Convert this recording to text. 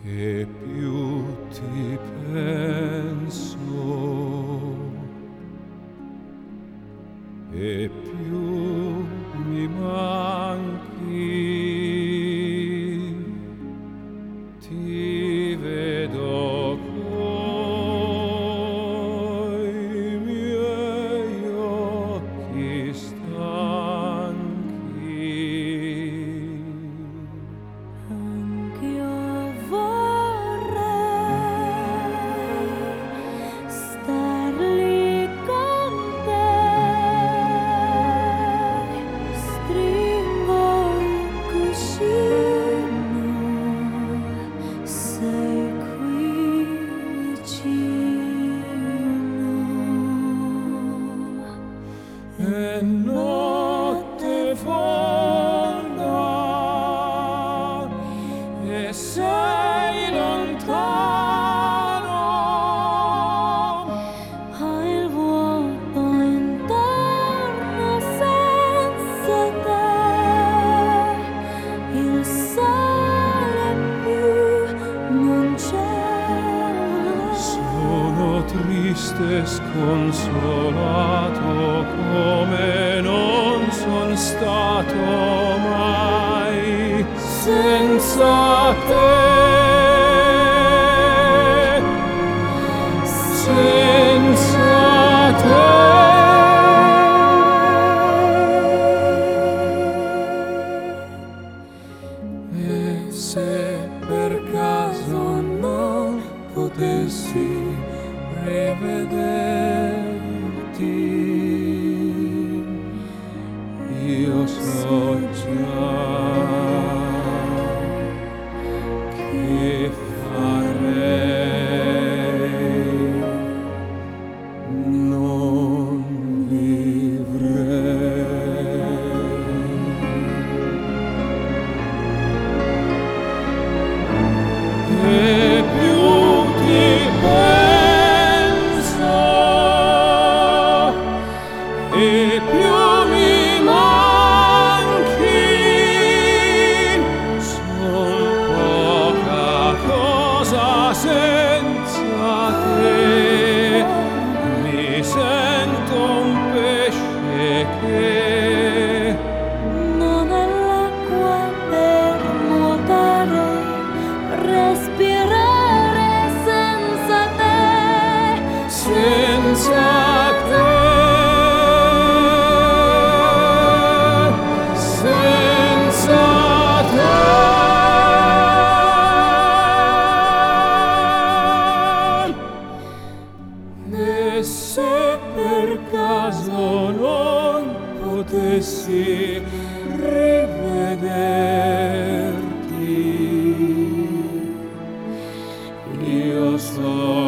che più ti penso e più mi manchi, ti vedo coi miei occhi stanchi. Anch'io vorrei star lì con te, stringo il cuscino, sei qui vicino. E notte fonda e sei lontano, Hai il vuoto intorno senza te, il sole più non c'è. sono triste e sconsolato come non son stato mai senza te. Senza te. E se per caso non potessi rivederti, io so già che farei, non vivrei. E più ti penso e più mi manchi, son poca cosa senza te, mi sento un pesce che Non ho l'acqua per nuotare, respirare senza te. senza te, senza te. E se per caso non potessi rivederti, io so